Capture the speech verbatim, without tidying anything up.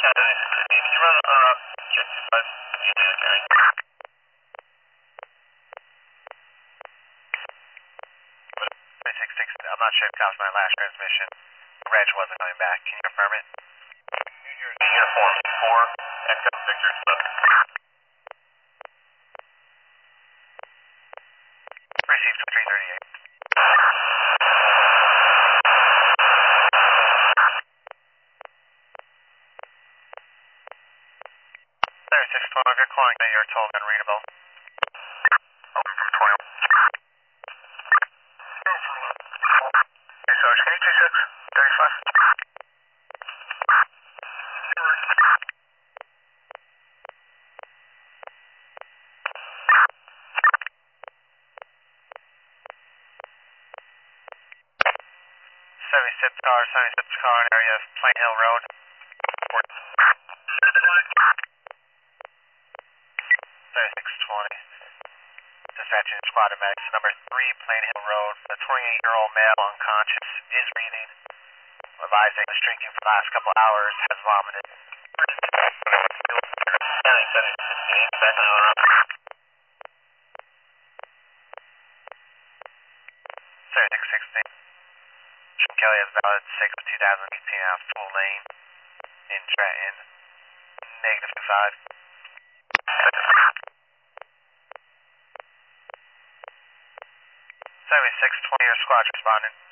Can you run uh, check two five? six six, I'm not sure if that was my last transmission. Reg wasn't coming back. Can you confirm it? Uniform four, Echo Victor seven. Received three thirty-eight. thirty-six twelve, if you're calling me, you're told unreadable. twenty. Hey, Sarge, can you two six thirty-five? seventy-six car, seventy-six car in area of Plain Hill Road. thirty-six twenty. Dispatching squad of medics, number three, Plain Hill Road. The twenty-eight-year-old male unconscious is breathing. Advising was drinking for the last couple hours, has vomited. thirty-six sixteen. Sean Kelly has valid six of two thousand eighteen out of full lane in Trenton. Negative five. seventy-six twenty, your squad's responding.